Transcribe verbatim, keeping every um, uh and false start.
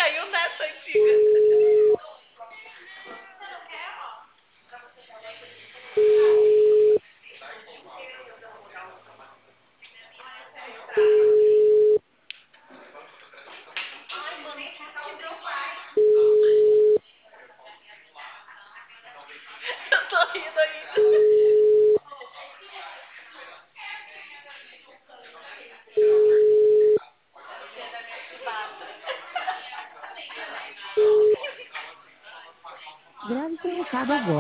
caiu nessa antiga. Ai, mano, que meu pai. Eu tô rindo ainda. Você é da minha chibata. Grave seu recado agora.